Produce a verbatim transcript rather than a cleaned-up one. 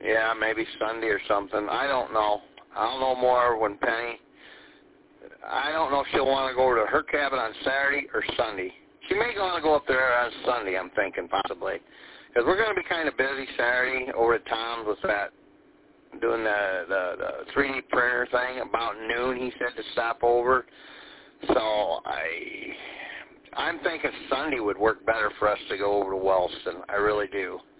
Yeah, maybe Sunday or something. I don't know. I'll know more when Penny. I don't know if she'll want to go to her cabin on Saturday or Sunday. She may want to go up there on Sunday, I'm thinking, possibly. Because we're going to be kind of busy Saturday over at Tom's with that, doing the, the, the three D printer thing. About noon, he said to stop over. So I, I'm thinking Sunday would work better for us to go over to Wellston. I really do.